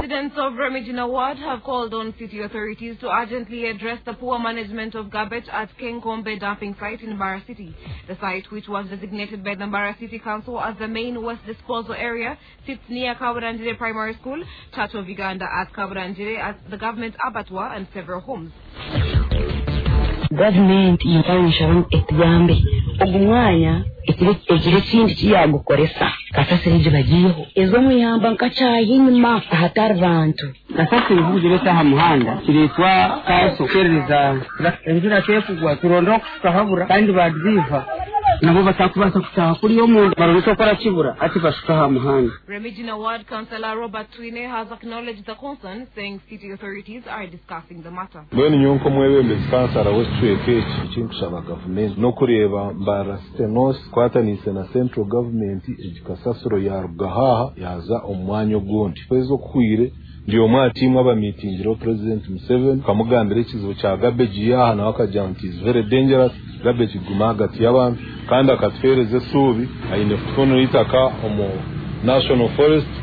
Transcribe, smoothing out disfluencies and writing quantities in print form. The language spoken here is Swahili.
Residents of Remigina Ward have called on city authorities to urgently address the poor management of garbage at Kenkombe dumping site in Mbarara City. The site, which was designated by the Mbarara City Council as the main waste disposal area, sits near Kaburanjire Primary School, Church of Uganda at Kaburanjire, at the government abattoir and several homes. Government yintanisha etiyambe ogumwanya ekire kindi kiyagukoresa kasasirije bagiyeho ezo muyamba nkacyayinyuma hatari bantu kasasiri bugireta ha muhanda kiritwa kaso kereza enjira kekugwa turondoka kahabura kandi badviva nabo batakubasa kutaha kuri yo mu baruto kora kibura ati bashika ha muhanda. Remigina Ward Councillor Robert Twine has acknowledged the concern, saying city authorities are discussing the matter. Bweni nyonko mwebembe kansala westweke kintu shaba government no kureba Mbarara Stenos kwatanise na central government ejikasasuro ya rugahaha yaza omwanyo gondi kwezo kuire ndio mwatimu aba meetingiro President Museveni kamugambire kizibu cha garbage yaha na wakajanti is very dangerous garbage gumaga tiyabantu kandi akatfereze subi ayine funo itaka omo National Forest